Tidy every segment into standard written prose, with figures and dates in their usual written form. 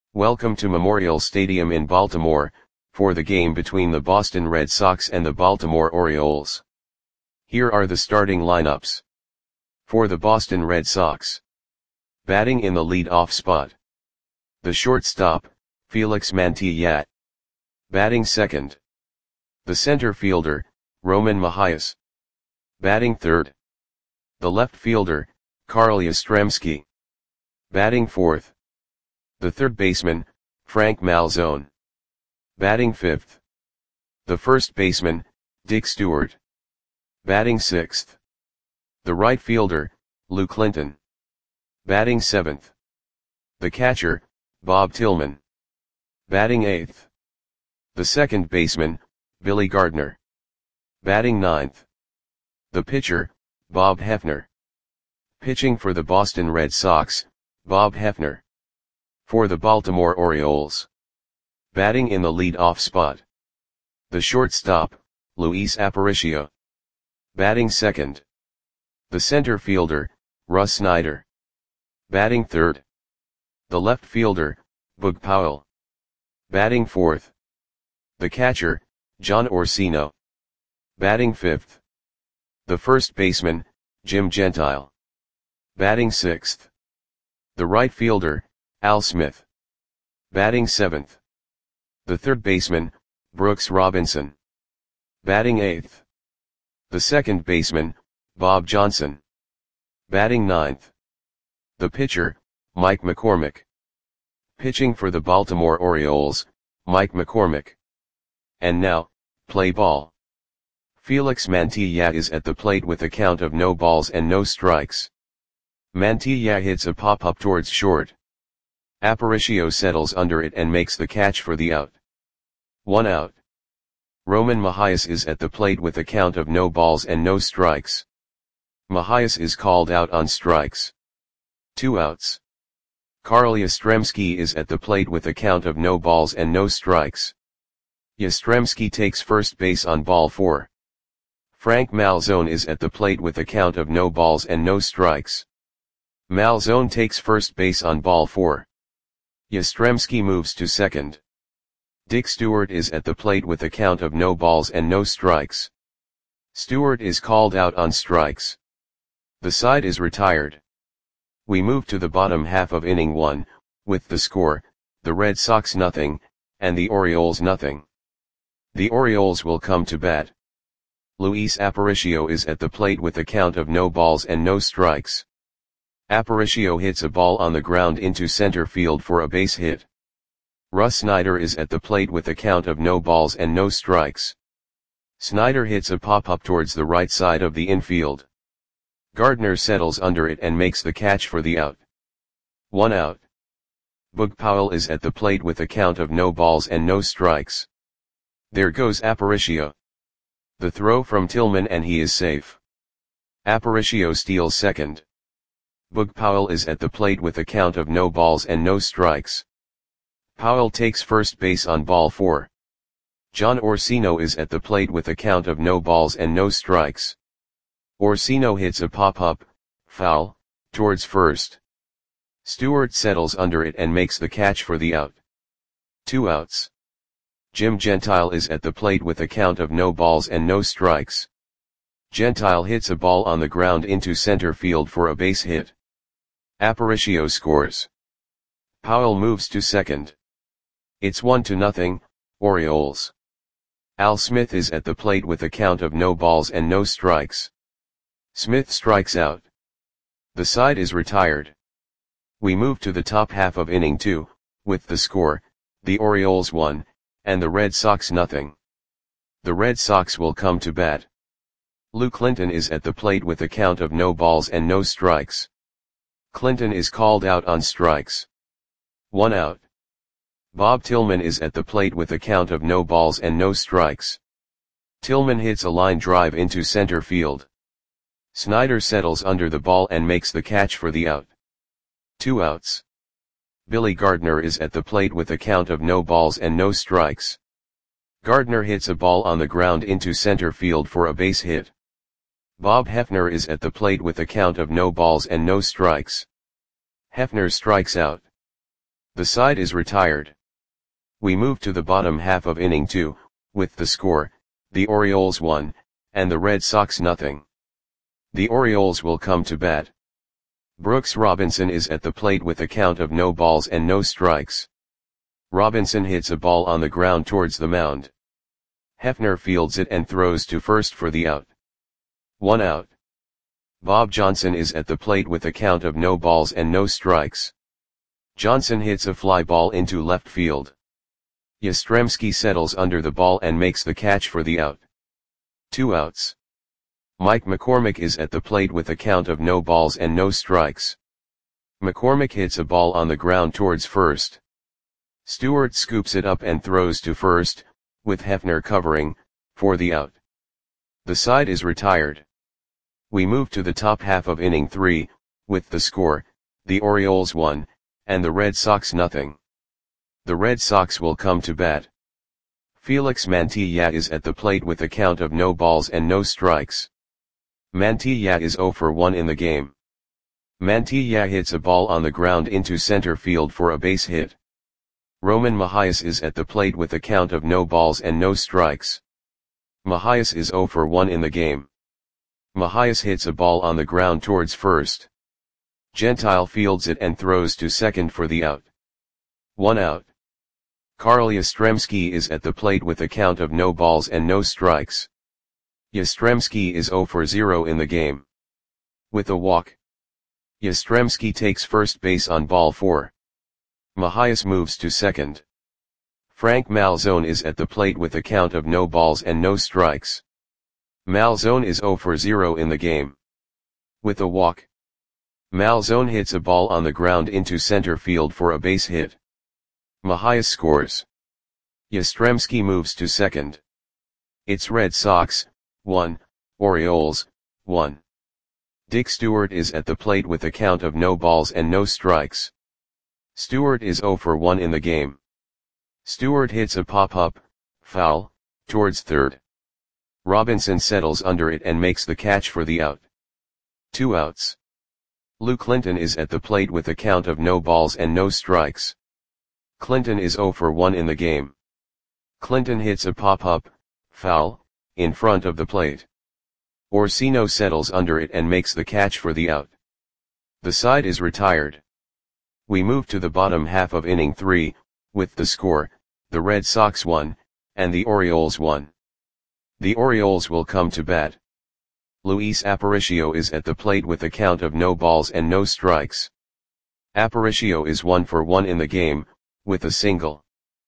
Welcome to Memorial Stadium in Baltimore, for the game between the Boston Red Sox and the Baltimore Orioles. Here are the starting lineups. For the Boston Red Sox. Batting in the lead-off spot. The shortstop, Felix Mantilla. Batting second. The center fielder, Roman Mahias. Batting third. The left fielder, Carl Yastrzemski. Batting fourth. The third baseman, Frank Malzone. Batting fifth. The first baseman, Dick Stewart. Batting sixth. The right fielder, Lou Clinton. Batting seventh. The catcher, Bob Tillman. Batting eighth. The second baseman, Billy Gardner. Batting ninth. The pitcher, Bob Hefner. Pitching for the Boston Red Sox, Bob Hefner. For the Baltimore Orioles. Batting in the lead-off spot. The shortstop, Luis Aparicio. Batting second. The center fielder, Russ Snyder. Batting third. The left fielder, Boog Powell. Batting fourth. The catcher, John Orsino. Batting fifth. The first baseman, Jim Gentile. Batting sixth. The right fielder, Al Smith. Batting seventh. The third baseman, Brooks Robinson. Batting eighth. The second baseman, Bob Johnson. Batting ninth. The pitcher, Mike McCormick. Pitching for the Baltimore Orioles, Mike McCormick. And now, play ball. Felix Mantilla is at the plate with a count of no balls and no strikes. Mantilla hits a pop-up towards short. Aparicio settles under it and makes the catch for the out. 1 out. Roman Mahias is at the plate with a count of no balls and no strikes. Mahias is called out on strikes. 2 outs. Carl Yastrzemski is at the plate with a count of no balls and no strikes. Yastrzemski takes first base on ball 4. Frank Malzone is at the plate with a count of no balls and no strikes. Malzone takes first base on ball 4. Yastrzemski moves to second. Dick Stewart is at the plate with a count of no balls and no strikes. Stewart is called out on strikes. The side is retired. We move to the bottom half of inning 1, with the score, the Red Sox 0, and the Orioles 0. The Orioles will come to bat. Luis Aparicio is at the plate with a count of no balls and no strikes. Aparicio hits a ball on the ground into center field for a base hit. Russ Snyder is at the plate with a count of no balls and no strikes. Snyder hits a pop-up towards the right side of the infield. Gardner settles under it and makes the catch for the out. 1 out. Boog Powell is at the plate with a count of no balls and no strikes. There goes Aparicio. The throw from Tillman and he is safe. Aparicio steals second. Boog Powell is at the plate with a count of no balls and no strikes. Powell takes first base on ball 4. John Orsino is at the plate with a count of no balls and no strikes. Orsino hits a pop-up, foul, towards first. Stewart settles under it and makes the catch for the out. 2 outs. Jim Gentile is at the plate with a count of no balls and no strikes. Gentile hits a ball on the ground into center field for a base hit. Aparicio scores. Powell moves to second. It's 1-0, Orioles. Al Smith is at the plate with a count of no balls and no strikes. Smith strikes out. The side is retired. We move to the top half of inning 2, with the score, the Orioles 1, and the Red Sox 0. The Red Sox will come to bat. Lou Clinton is at the plate with a count of no balls and no strikes. Clinton is called out on strikes. 1 out. Bob Tillman is at the plate with a count of no balls and no strikes. Tillman hits a line drive into center field. Snyder settles under the ball and makes the catch for the out. 2 outs. Billy Gardner is at the plate with a count of no balls and no strikes. Gardner hits a ball on the ground into center field for a base hit. Bob Hefner is at the plate with a count of no balls and no strikes. Hefner strikes out. The side is retired. We move to the bottom half of inning 2, with the score, the Orioles 1, and the Red Sox nothing. The Orioles will come to bat. Brooks Robinson is at the plate with a count of no balls and no strikes. Robinson hits a ball on the ground towards the mound. Hefner fields it and throws to first for the out. 1 out. Bob Johnson is at the plate with a count of no balls and no strikes. Johnson hits a fly ball into left field. Yastrzemski settles under the ball and makes the catch for the out. 2 outs. Mike McCormick is at the plate with a count of no balls and no strikes. McCormick hits a ball on the ground towards first. Stewart scoops it up and throws to first, with Hefner covering, for the out. The side is retired. We move to the top half of inning 3, with the score, the Orioles 1, and the Red Sox nothing. The Red Sox will come to bat. Felix Mantilla is at the plate with a count of no balls and no strikes. Mantilla is 0 for 1 in the game. Mantilla hits a ball on the ground into center field for a base hit. Roman Mahias is at the plate with a count of no balls and no strikes. Mahias is 0 for 1 in the game. Mahias hits a ball on the ground towards first. Gentile fields it and throws to second for the out. 1 out. Carl Yastrzemski is at the plate with a count of no balls and no strikes. Yastrzemski is 0 for 0 in the game. With a walk. Yastrzemski takes first base on ball 4. Mahias moves to second. Frank Malzone is at the plate with a count of no balls and no strikes. Malzone is 0 for 0 in the game. With a walk. Malzone hits a ball on the ground into center field for a base hit. Mahias scores. Yastrzemski moves to second. It's Red Sox, 1, Orioles, 1. Dick Stewart is at the plate with a count of no balls and no strikes. Stewart is 0 for 1 in the game. Stewart hits a pop-up, foul, towards third. Robinson settles under it and makes the catch for the out. 2 outs. Lou Clinton is at the plate with a count of no balls and no strikes. Clinton is 0 for 1 in the game. Clinton hits a pop-up, foul, in front of the plate. Orsino settles under it and makes the catch for the out. The side is retired. We move to the bottom half of inning 3, with the score, the Red Sox 1, and the Orioles 1. The Orioles will come to bat. Luis Aparicio is at the plate with a count of no balls and no strikes. Aparicio is 1 for 1 in the game, with a single.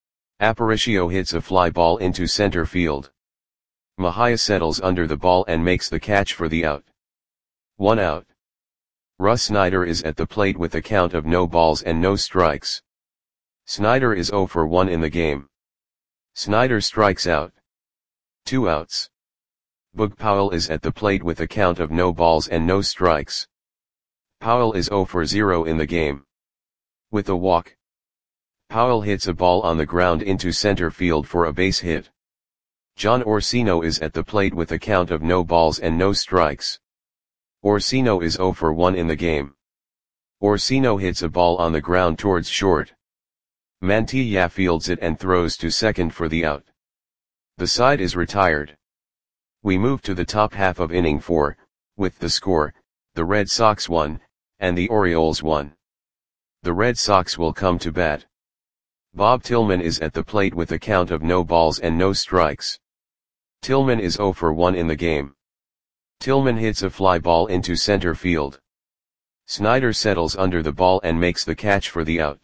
Aparicio hits a fly ball into center field. Mahias settles under the ball and makes the catch for the out. 1 out. Russ Snyder is at the plate with a count of no balls and no strikes. Snyder is 0 for 1 in the game. Snyder strikes out. 2 outs. Boog Powell is at the plate with a count of no balls and no strikes. Powell is 0 for 0 in the game. With a walk. Powell hits a ball on the ground into center field for a base hit. John Orsino is at the plate with a count of no balls and no strikes. Orsino is 0 for 1 in the game. Orsino hits a ball on the ground towards short. Mantilla fields it and throws to second for the out. The side is retired. We move to the top half of inning 4, with the score, the Red Sox 1, and the Orioles 1. The Red Sox will come to bat. Bob Tillman is at the plate with a count of no balls and no strikes. Tillman is 0 for 1 in the game. Tillman hits a fly ball into center field. Snyder settles under the ball and makes the catch for the out.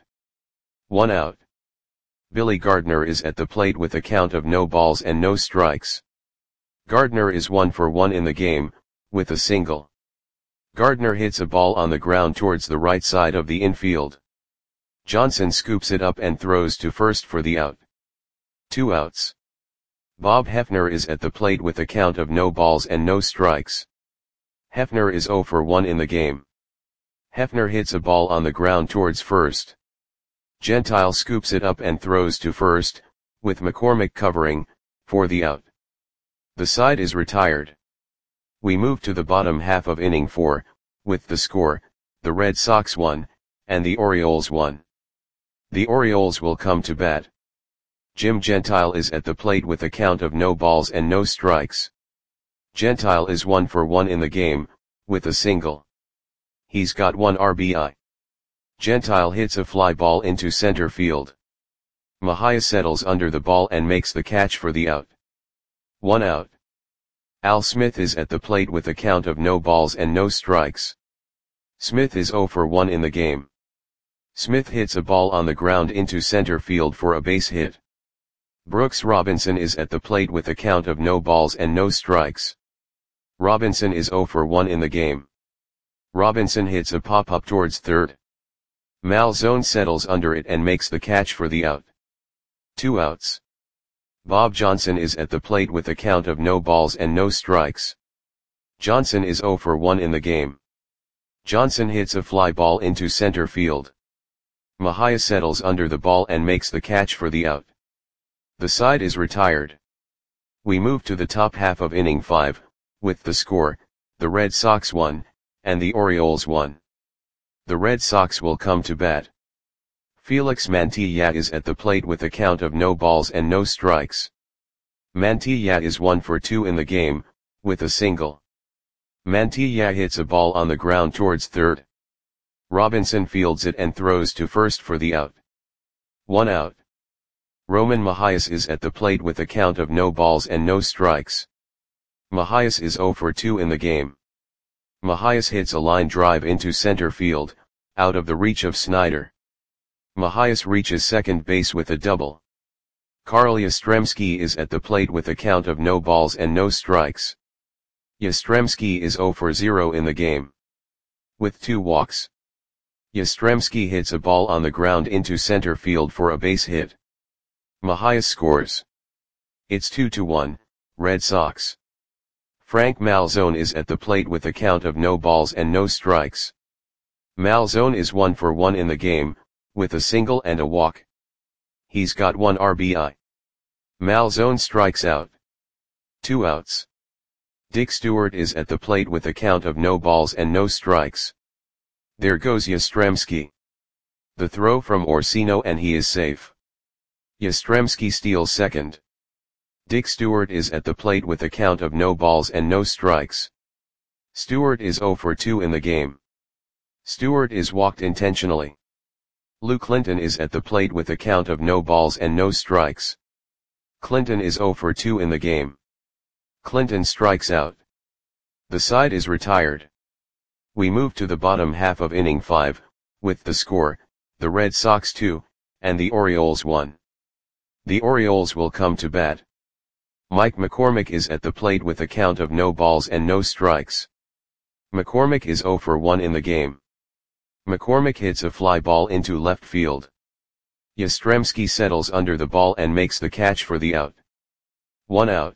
1 out. Billy Gardner is at the plate with a count of no balls and no strikes. Gardner is 1 for 1 in the game, with a single. Gardner hits a ball on the ground towards the right side of the infield. Johnson scoops it up and throws to first for the out. 2 outs. Bob Hefner is at the plate with a count of no balls and no strikes. Hefner is 0 for 1 in the game. Hefner hits a ball on the ground towards first. Gentile scoops it up and throws to first, with McCormick covering, for the out. The side is retired. We move to the bottom half of inning 4, with the score, the Red Sox 1, and the Orioles 1. The Orioles will come to bat. Jim Gentile is at the plate with a count of no balls and no strikes. Gentile is 1 for 1 in the game, with a single. He's got 1 RBI. Gentile hits a fly ball into center field. Mejia settles under the ball and makes the catch for the out. 1 out. Al Smith is at the plate with a count of no balls and no strikes. Smith is 0 for 1 in the game. Smith hits a ball on the ground into center field for a base hit. Brooks Robinson is at the plate with a count of no balls and no strikes. Robinson is 0 for 1 in the game. Robinson hits a pop-up towards third. Malzone settles under it and makes the catch for the out. 2 outs. Bob Johnson is at the plate with a count of no balls and no strikes. Johnson is 0 for 1 in the game. Johnson hits a fly ball into center field. Mejia settles under the ball and makes the catch for the out. The side is retired. We move to the top half of inning 5, with the score, the Red Sox 1, and the Orioles 1. The Red Sox will come to bat. Felix Mantilla is at the plate with a count of no balls and no strikes. Mantilla is 1 for 2 in the game, with a single. Mantilla hits a ball on the ground towards third. Robinson fields it and throws to first for the out. 1 out. Roman Mejias is at the plate with a count of no balls and no strikes. Mejias is 0 for 2 in the game. Mejias hits a line drive into center field, out of the reach of Snyder. Mejias reaches second base with a double. Carl Yastrzemski is at the plate with a count of no balls and no strikes. Yastrzemski is 0 for 0 in the game. With 2 walks. Yastrzemski hits a ball on the ground into center field for a base hit. Mejia scores. It's 2-1, Red Sox. Frank Malzone is at the plate with a count of no balls and no strikes. Malzone is 1 for 1 in the game, with a single and a walk. He's got 1 RBI. Malzone strikes out. 2 outs. Dick Stewart is at the plate with a count of no balls and no strikes. There goes Yastrzemski. The throw from Orsino and he is safe. Yastrzemski steals second. Dick Stewart is at the plate with a count of no balls and no strikes. Stewart is 0 for 2 in the game. Stewart is walked intentionally. Lou Clinton is at the plate with a count of no balls and no strikes. Clinton is 0 for 2 in the game. Clinton strikes out. The side is retired. We move to the bottom half of inning 5, with the score, the Red Sox 2, and the Orioles 1. The Orioles will come to bat. Mike McCormick is at the plate with a count of no balls and no strikes. McCormick is 0 for 1 in the game. McCormick hits a fly ball into left field. Yastrzemski settles under the ball and makes the catch for the out. 1 out.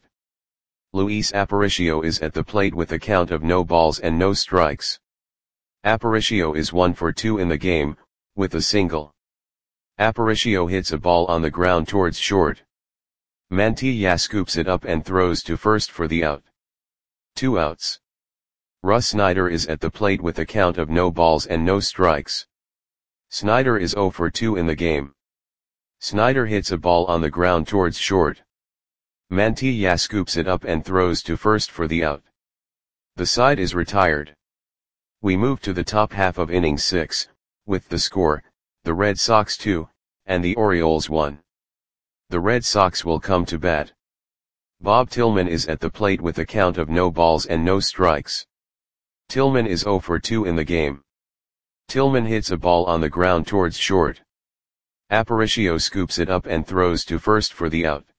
Luis Aparicio is at the plate with a count of no balls and no strikes. Aparicio is 1 for 2 in the game, with a single. Aparicio hits a ball on the ground towards short. Mantilla scoops it up and throws to first for the out. 2 outs. Russ Snyder is at the plate with a count of no balls and no strikes. Snyder is 0 for 2 in the game. Snyder hits a ball on the ground towards short. Mantilla scoops it up and throws to first for the out. The side is retired. We move to the top half of inning 6, with the score, the Red Sox 2, and the Orioles 1. The Red Sox will come to bat. Bob Tillman is at the plate with a count of no balls and no strikes. Tillman is 0 for 2 in the game. Tillman hits a ball on the ground towards short. Aparicio scoops it up and throws to first for the out.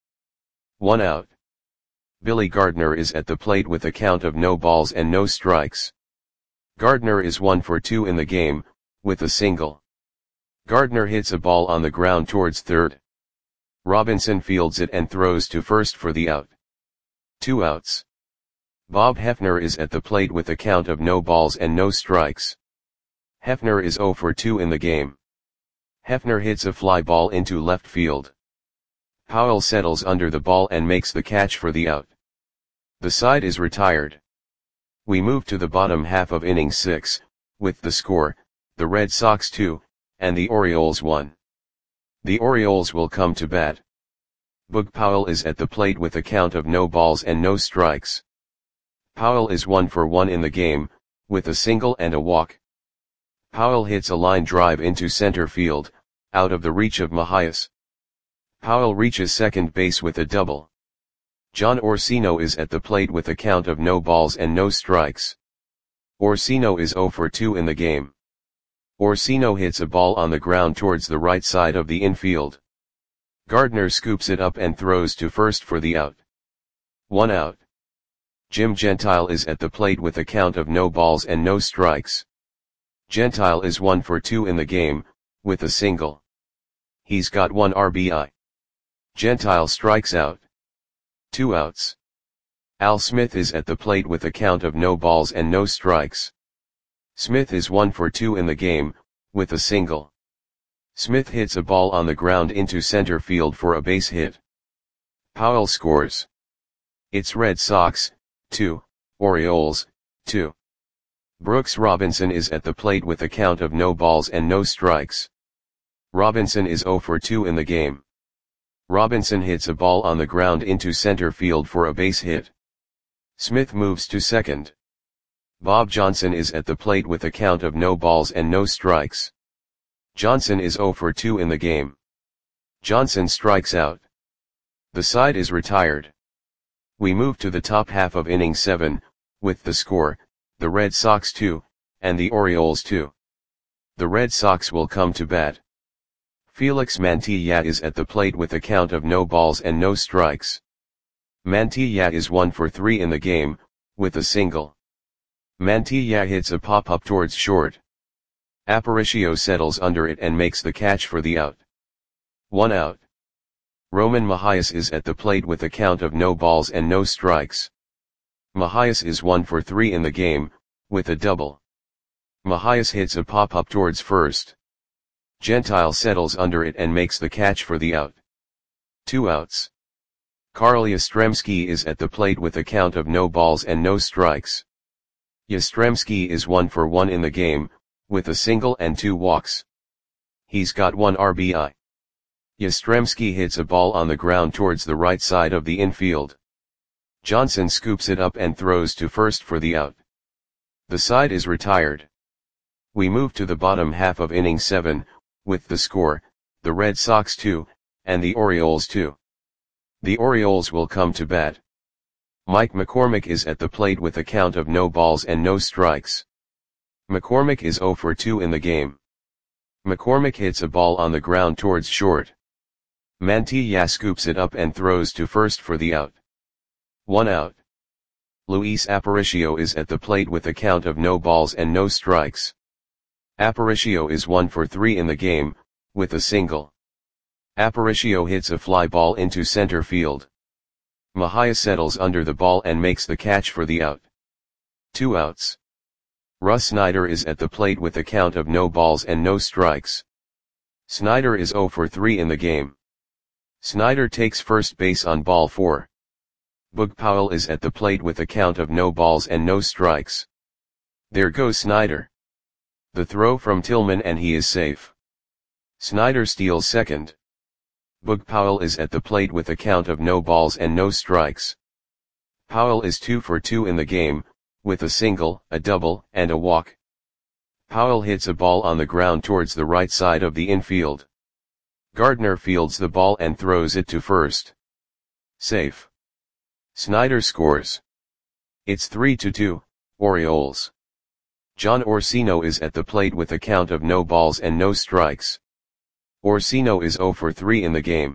1 out. Billy Gardner is at the plate with a count of no balls and no strikes. Gardner is 1 for 2 in the game, with a single. Gardner hits a ball on the ground towards third. Robinson fields it and throws to first for the out. 2 outs. Bob Hefner is at the plate with a count of no balls and no strikes. Hefner is 0 for 2 in the game. Hefner hits a fly ball into left field. Powell settles under the ball and makes the catch for the out. The side is retired. We move to the bottom half of inning 6, with the score, the Red Sox 2, and the Orioles 1. The Orioles will come to bat. Boog Powell is at the plate with a count of no balls and no strikes. Powell is 1 for 1 in the game, with a single and a walk. Powell hits a line drive into center field, out of the reach of Mejias. Powell reaches second base with a double. John Orsino is at the plate with a count of no balls and no strikes. Orsino is 0 for 2 in the game. Orsino hits a ball on the ground towards the right side of the infield. Gardner scoops it up and throws to first for the out. 1 out. Jim Gentile is at the plate with a count of no balls and no strikes. Gentile is 1 for 2 in the game, with a single. He's got 1 RBI. Gentile strikes out. 2 outs. Al Smith is at the plate with a count of no balls and no strikes. Smith is 1 for 2 in the game, with a single. Smith hits a ball on the ground into center field for a base hit. Powell scores. It's Red Sox, 2, Orioles, 2. Brooks Robinson is at the plate with a count of no balls and no strikes. Robinson is 0 for 2 in the game. Robinson hits a ball on the ground into center field for a base hit. Smith moves to second. Bob Johnson is at the plate with a count of no balls and no strikes. Johnson is 0 for 2 in the game. Johnson strikes out. The side is retired. We move to the top half of inning 7, with the score, the Red Sox 2, and the Orioles 2. The Red Sox will come to bat. Felix Mantilla is at the plate with a count of no balls and no strikes. Mantilla is 1 for 3 in the game, with a single. Mantilla hits a pop-up towards short. Aparicio settles under it and makes the catch for the out. 1 out. Roman Mejias is at the plate with a count of no balls and no strikes. Mejias is 1 for 3 in the game, with a double. Mejias hits a pop-up towards first. Gentile settles under it and makes the catch for the out. 2 outs. Carl Yastrzemski is at the plate with a count of no balls and no strikes. Yastrzemski is 1 for 1 in the game, with a single and 2 walks. He's got 1 RBI. Yastrzemski hits a ball on the ground towards the right side of the infield. Johnson scoops it up and throws to first for the out. The side is retired. We move to the bottom half of inning 7, with the score, the Red Sox 2, and the Orioles 2. The Orioles will come to bat. Mike McCormick is at the plate with a count of no balls and no strikes. McCormick is 0 for 2 in the game. McCormick hits a ball on the ground towards short. Mantilla scoops it up and throws to first for the out. 1 out. Luis Aparicio is at the plate with a count of no balls and no strikes. Aparicio is 1 for 3 in the game, with a single. Aparicio hits a fly ball into center field. Mejia settles under the ball and makes the catch for the out. 2 outs. Russ Snyder is at the plate with a count of no balls and no strikes. Snyder is 0 for 3 in the game. Snyder takes first base on ball 4. Boog Powell is at the plate with a count of no balls and no strikes. There goes Snyder. The throw from Tillman and he is safe. Snyder steals second. Boog Powell is at the plate with a count of no balls and no strikes. Powell is 2 for 2 in the game, with a single, a double, and a walk. Powell hits a ball on the ground towards the right side of the infield. Gardner fields the ball and throws it to first. Safe. Snyder scores. It's 3-2, Orioles. John Orsino is at the plate with a count of no balls and no strikes. Orsino is 0 for 3 in the game.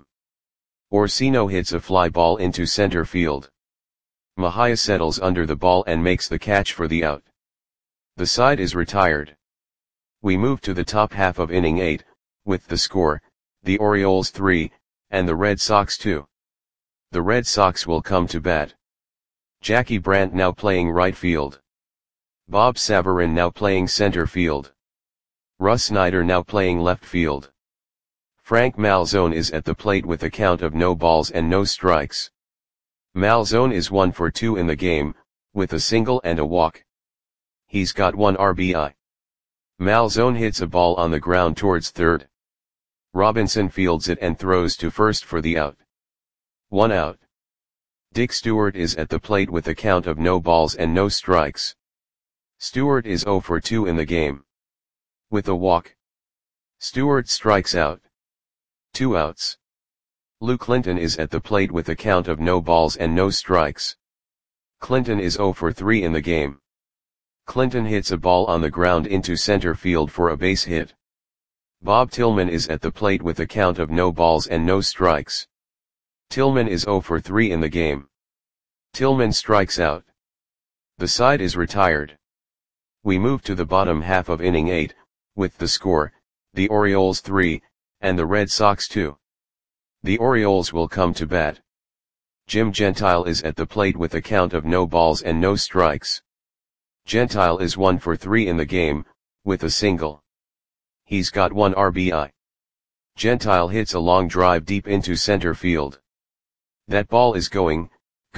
Orsino hits a fly ball into center field. Mejia settles under the ball and makes the catch for the out. The side is retired. We move to the top half of inning 8, with the score, the Orioles 3, and the Red Sox 2. The Red Sox will come to bat. Jackie Brandt now playing right field. Bob Savarin now playing center field. Russ Snyder now playing left field. Frank Malzone is at the plate with a count of no balls and no strikes. Malzone is 1 for 2 in the game, with a single and a walk. He's got 1 RBI. Malzone hits a ball on the ground towards third. Robinson fields it and throws to first for the out. 1 out. Dick Stewart is at the plate with a count of no balls and no strikes. Stewart is 0 for 2 in the game. With a walk, Stewart strikes out. 2 outs. Lou Clinton is at the plate with a count of no balls and no strikes. Clinton is 0 for 3 in the game. Clinton hits a ball on the ground into center field for a base hit. Bob Tillman is at the plate with a count of no balls and no strikes. Tillman is 0 for 3 in the game. Tillman strikes out. The side is retired. We move to the bottom half of inning 8, with the score, the Orioles 3, and the Red Sox 2. The Orioles will come to bat. Jim Gentile is at the plate with a count of no balls and no strikes. Gentile is 1 for 3 in the game, with a single. He's got 1 RBI. Gentile hits a long drive deep into center field. That ball is gone.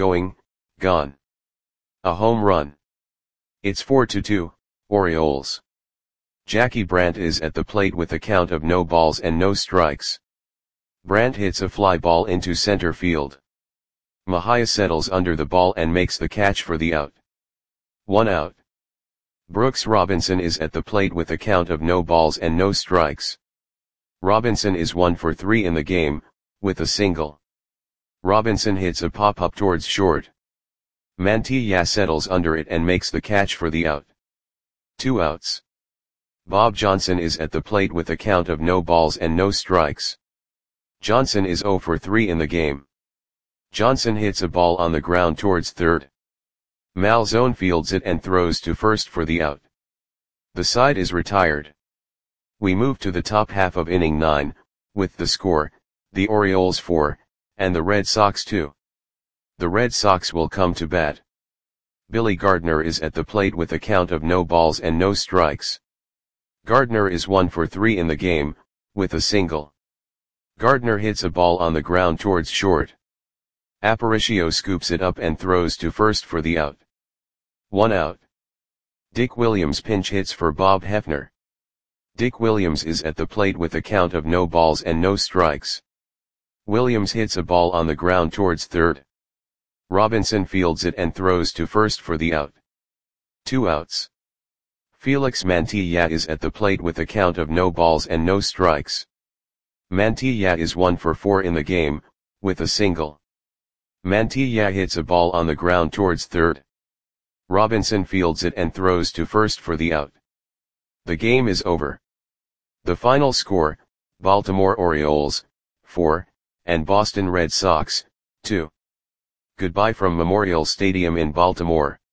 A home run. It's 4-2, Orioles. Jackie Brandt is at the plate with a count of no balls and no strikes. Brandt hits a fly ball into center field. Mejia settles under the ball and makes the catch for the out. 1 out. Brooks Robinson is at the plate with a count of no balls and no strikes. Robinson is 1 for 3 in the game, with a single. Robinson hits a pop-up towards short. Mantilla settles under it and makes the catch for the out. 2 outs. Bob Johnson is at the plate with a count of no balls and no strikes. Johnson is 0 for 3 in the game. Johnson hits a ball on the ground towards third. Malzone fields it and throws to first for the out. The side is retired. We move to the top half of inning 9, with the score, the Orioles 4, and the Red Sox 2. The Red Sox will come to bat. Billy Gardner is at the plate with a count of no balls and no strikes. Gardner is 1 for 3 in the game, with a single. Gardner hits a ball on the ground towards short. Aparicio scoops it up and throws to first for the out. 1 out. Dick Williams pinch hits for Bob Hefner. Dick Williams is at the plate with a count of no balls and no strikes. Williams hits a ball on the ground towards third. Robinson fields it and throws to first for the out. 2 outs. Felix Mantilla is at the plate with a count of no balls and no strikes. Mantilla is 1 for 4 in the game, with a single. Mantilla hits a ball on the ground towards third. Robinson fields it and throws to first for the out. The game is over. The final score, Baltimore Orioles, 4, and Boston Red Sox, 2. Goodbye from Memorial Stadium in Baltimore.